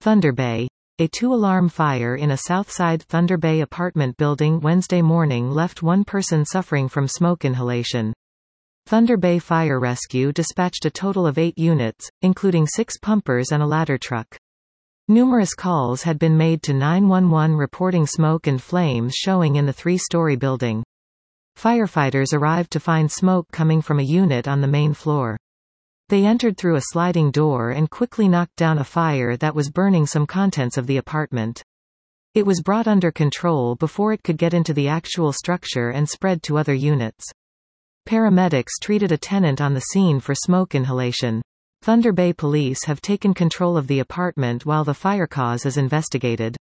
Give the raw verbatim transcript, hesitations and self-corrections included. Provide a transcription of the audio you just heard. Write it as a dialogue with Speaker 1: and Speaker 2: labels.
Speaker 1: Thunder Bay. A two-alarm fire in a Southside Thunder Bay apartment building Wednesday morning left one person suffering from smoke inhalation. Thunder Bay Fire Rescue dispatched a total of eight units, including six pumpers and a ladder truck. Numerous calls had been made to nine one one reporting smoke and flames showing in the three-story building. Firefighters arrived to find smoke coming from a unit on the main floor. They entered through a sliding door and quickly knocked down a fire that was burning some contents of the apartment. It was brought under control before it could get into the actual structure and spread to other units. Paramedics treated a tenant on the scene for smoke inhalation. Thunder Bay police have taken control of the apartment while the fire cause is investigated.